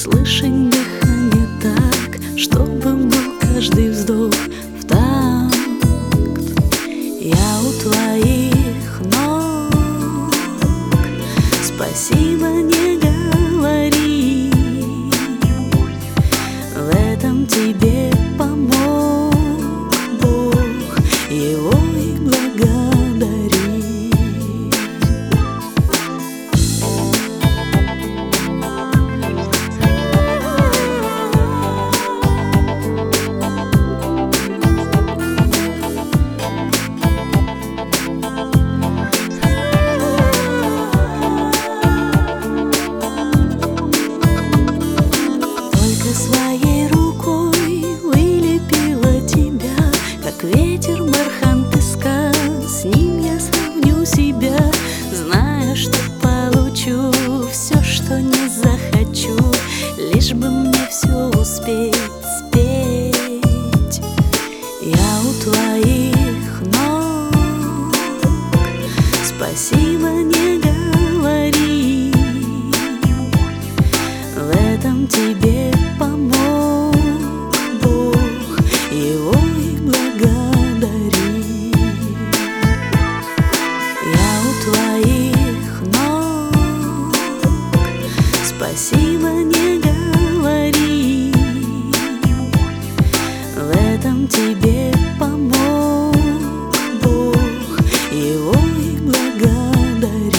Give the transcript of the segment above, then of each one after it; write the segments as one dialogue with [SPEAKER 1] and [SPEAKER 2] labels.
[SPEAKER 1] Слышать дыхание так, чтобы был каждый вздох в такт. Я у твоих ног, спасибо не говори, в этом тебе помог Бог, его и благодари. Своей рукой вылепила тебя, как ветер бархат песка. С ним я сравню себя, зная, что получу все, что не захочу, лишь бы мне все успеть спеть. Я у твоих ног, спасибо не говори, в этом тебе помог Бог, его и благодари. Я у твоих ног, спасибо не говори, в этом тебе помог Бог, его и благодари.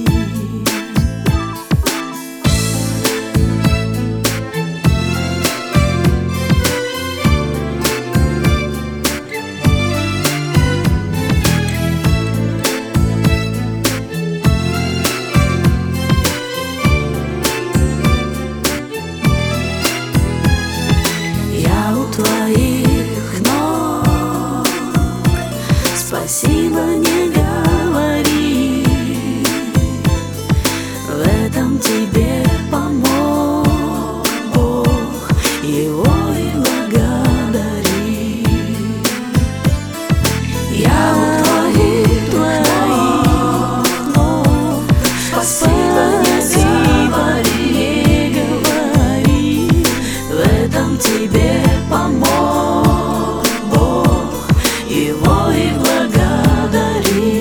[SPEAKER 1] Твоих ног, спасибо не говори, в этом тебе помог Бог, его и благодари. Я у твоих ног, спасибо не говори, в этом тебе помог Бог, его и благодари.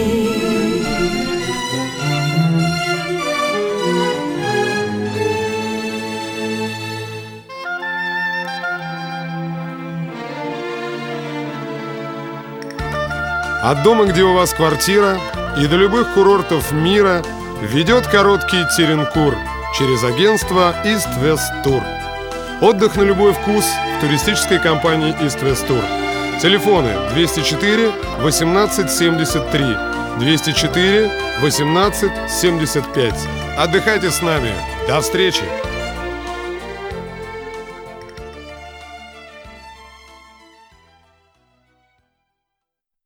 [SPEAKER 2] От дома, где у вас квартира, и до любых курортов мира ведет короткий Теренкур через агентство East West Tour. Отдых на любой вкус в туристической компании East West Tour. Телефоны 204 18 73, 204 18 75. Отдыхайте с нами. До встречи!